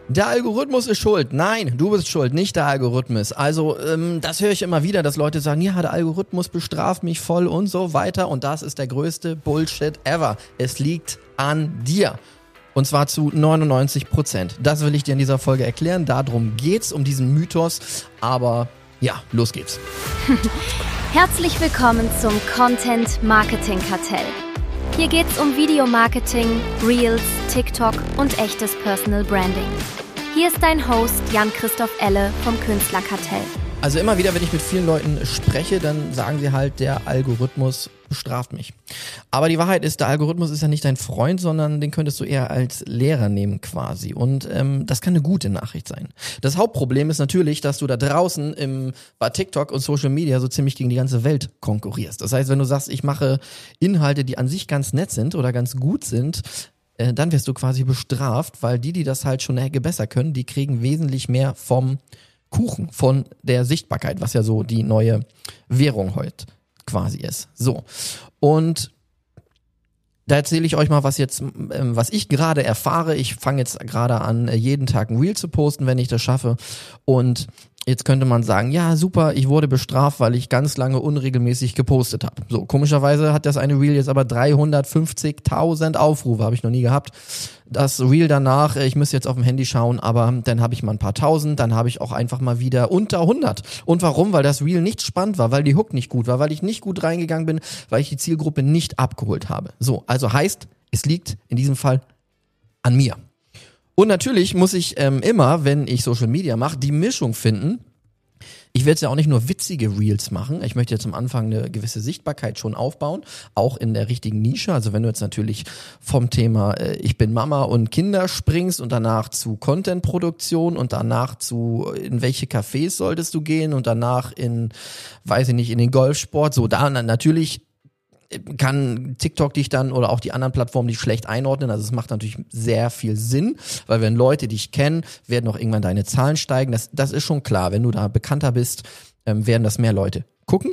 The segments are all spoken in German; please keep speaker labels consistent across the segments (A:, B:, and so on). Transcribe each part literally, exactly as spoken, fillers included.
A: Der Algorithmus ist schuld. Nein, du bist schuld, nicht der Algorithmus. Also ähm, das höre ich immer wieder, dass Leute sagen, ja, der Algorithmus bestraft mich voll und so weiter. Und das ist der größte Bullshit ever. Es liegt an dir. Und zwar zu neunundneunzig Prozent. Das will ich dir in dieser Folge erklären. Darum geht's, um diesen Mythos. Aber ja, los geht's.
B: Herzlich willkommen zum Content Marketing Kartell. Hier geht's um Videomarketing, Reels, TikTok und echtes Personal Branding. Hier ist dein Host Jan-Christoph Elle vom Künstlerkartell.
A: Also immer wieder, wenn ich mit vielen Leuten spreche, dann sagen sie halt, der Algorithmus bestraft mich. Aber die Wahrheit ist, der Algorithmus ist ja nicht dein Freund, sondern den könntest du eher als Lehrer nehmen quasi. Und ähm, das kann eine gute Nachricht sein. Das Hauptproblem ist natürlich, dass du da draußen im, bei TikTok und Social Media so ziemlich gegen die ganze Welt konkurrierst. Das heißt, wenn du sagst, ich mache Inhalte, die an sich ganz nett sind oder ganz gut sind, äh, dann wirst du quasi bestraft, weil die, die das halt schon eine Ecke besser können, die kriegen wesentlich mehr vom Kuchen, von der Sichtbarkeit, was ja so die neue Währung heute quasi ist. So. Und da erzähle ich euch mal, was jetzt, ähm, was ich gerade erfahre. Ich fange jetzt gerade an, jeden Tag ein Reel zu posten, wenn ich das schaffe. Und jetzt könnte man sagen, ja super, ich wurde bestraft, weil ich ganz lange unregelmäßig gepostet habe. So, komischerweise hat das eine Reel jetzt aber dreihundertfünfzigtausend Aufrufe, habe ich noch nie gehabt. Das Reel danach, ich müsste jetzt auf dem Handy schauen, aber dann habe ich mal ein paar tausend, dann habe ich auch einfach mal wieder unter hundert. Und warum? Weil das Reel nicht spannend war, weil die Hook nicht gut war, weil ich nicht gut reingegangen bin, weil ich die Zielgruppe nicht abgeholt habe. So, also heißt, es liegt in diesem Fall an mir. Und natürlich muss ich ähm, immer, wenn ich Social Media mache, die Mischung finden. Ich werde jetzt ja auch nicht nur witzige Reels machen. Ich möchte jetzt am Anfang eine gewisse Sichtbarkeit schon aufbauen, auch in der richtigen Nische. Also wenn du jetzt natürlich vom Thema äh, ich bin Mama und Kinder springst und danach zu Content-Produktion und danach zu in welche Cafés solltest du gehen und danach in, weiß ich nicht, in den Golfsport, so da natürlich kann TikTok dich dann oder auch die anderen Plattformen dich schlecht einordnen. Also es macht natürlich sehr viel Sinn, weil wenn Leute dich kennen, werden auch irgendwann deine Zahlen steigen. Das, das ist schon klar. Wenn du da bekannter bist, ähm, werden das mehr Leute gucken.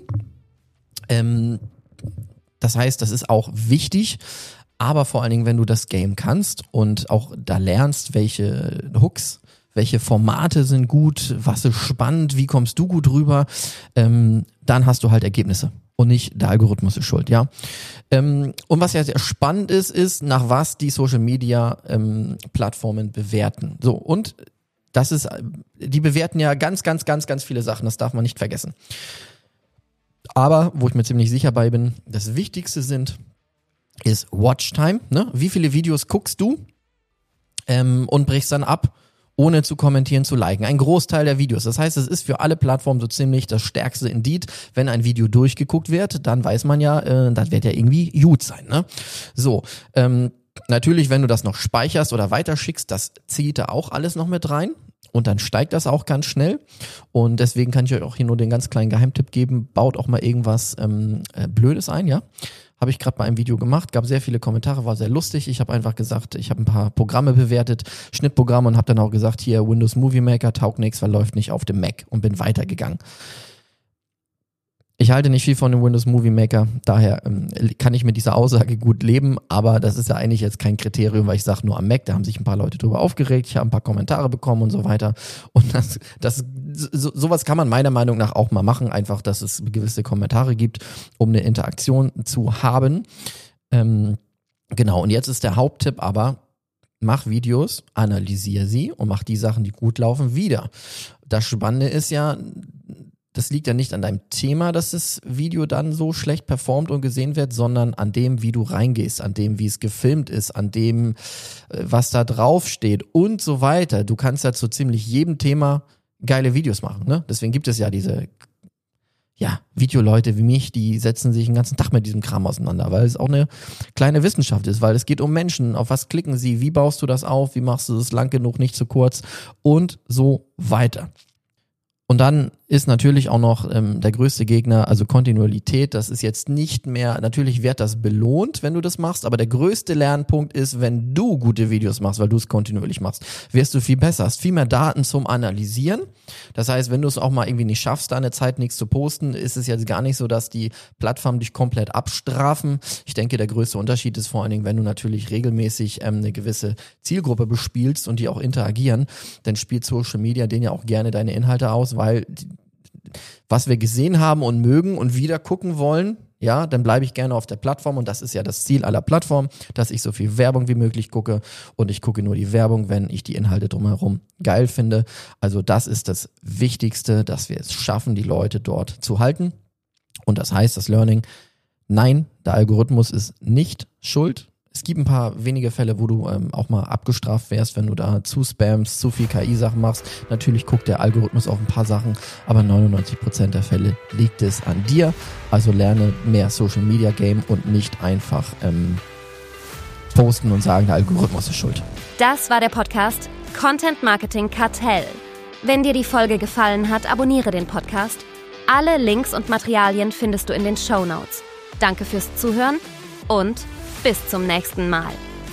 A: Ähm, das heißt, das ist auch wichtig. Aber vor allen Dingen, wenn du das Game kannst und auch da lernst, welche Hooks, welche Formate sind gut, was ist spannend, wie kommst du gut rüber, ähm, dann hast du halt Ergebnisse. Und nicht der Algorithmus ist schuld, ja. Ähm, und was ja sehr spannend ist, ist, nach was die Social Media ähm, Plattformen bewerten. So, und das ist, die bewerten ja ganz, ganz, ganz, ganz viele Sachen, das darf man nicht vergessen. Aber, wo ich mir ziemlich sicher bei bin, das Wichtigste sind, ist Watchtime, ne? Wie viele Videos guckst du ähm, und brichst dann ab, ohne zu kommentieren, zu liken. Ein Großteil der Videos. Das heißt, es ist für alle Plattformen so ziemlich das stärkste Indiz. Wenn ein Video durchgeguckt wird, dann weiß man ja, äh, das wird ja irgendwie gut sein, ne? So, ähm, natürlich, wenn du das noch speicherst oder weiterschickst, das zieht da auch alles noch mit rein. Und dann steigt das auch ganz schnell. Und deswegen kann ich euch auch hier nur den ganz kleinen Geheimtipp geben. Baut auch mal irgendwas ähm, äh, Blödes ein, ja? Habe ich gerade bei einem Video gemacht, gab sehr viele Kommentare, war sehr lustig. Ich habe einfach gesagt, ich habe ein paar Programme bewertet, Schnittprogramme und habe dann auch gesagt, hier Windows Movie Maker taugt nichts, weil läuft nicht auf dem Mac und bin weitergegangen. Ich halte nicht viel von dem Windows Movie Maker, daher ähm, kann ich mit dieser Aussage gut leben, aber das ist ja eigentlich jetzt kein Kriterium, weil ich sage nur am Mac, da haben sich ein paar Leute drüber aufgeregt, ich habe ein paar Kommentare bekommen und so weiter und das, das so, sowas kann man meiner Meinung nach auch mal machen, einfach, dass es gewisse Kommentare gibt, um eine Interaktion zu haben. Ähm, genau, und jetzt ist der Haupttipp aber, mach Videos, analysiere sie und mach die Sachen, die gut laufen, wieder. Das Spannende ist ja, das liegt ja nicht an deinem Thema, dass das Video dann so schlecht performt und gesehen wird, sondern an dem, wie du reingehst, an dem, wie es gefilmt ist, an dem, was da drauf steht und so weiter. Du kannst ja zu ziemlich jedem Thema geile Videos machen, ne? Deswegen gibt es ja diese, ja, Videoleute wie mich, die setzen sich den ganzen Tag mit diesem Kram auseinander, weil es auch eine kleine Wissenschaft ist, weil es geht um Menschen. Auf was klicken sie? Wie baust du das auf? Wie machst du das lang genug, nicht zu kurz? Und so weiter. Und dann ist natürlich auch noch ähm, der größte Gegner, also Kontinuität. Das ist jetzt nicht mehr, natürlich wird das belohnt, wenn du das machst, aber der größte Lernpunkt ist, wenn du gute Videos machst, weil du es kontinuierlich machst, wirst du viel besser, hast viel mehr Daten zum Analysieren. Das heißt, wenn du es auch mal irgendwie nicht schaffst, da eine Zeit nichts zu posten, ist es jetzt gar nicht so, dass die Plattformen dich komplett abstrafen. Ich denke, der größte Unterschied ist vor allen Dingen, wenn du natürlich regelmäßig ähm, eine gewisse Zielgruppe bespielst und die auch interagieren, dann spielt Social Media denen ja auch gerne deine Inhalte aus, weil die, was wir gesehen haben und mögen und wieder gucken wollen, ja, dann bleibe ich gerne auf der Plattform und das ist ja das Ziel aller Plattformen, dass ich so viel Werbung wie möglich gucke und ich gucke nur die Werbung, wenn ich die Inhalte drumherum geil finde. Also das ist das Wichtigste, dass wir es schaffen, die Leute dort zu halten. Und das heißt, das Learning, nein, der Algorithmus ist nicht schuld. Es gibt ein paar wenige Fälle, wo du ähm, auch mal abgestraft wärst, wenn du da zu spammst, zu viel K I-Sachen machst. Natürlich guckt der Algorithmus auf ein paar Sachen, aber neunundneunzig Prozent der Fälle liegt es an dir. Also lerne mehr Social Media Game und nicht einfach ähm, posten und sagen, der Algorithmus ist schuld.
B: Das war der Podcast Content Marketing Kartell. Wenn dir die Folge gefallen hat, abonniere den Podcast. Alle Links und Materialien findest du in den Shownotes. Danke fürs Zuhören und bis zum nächsten Mal.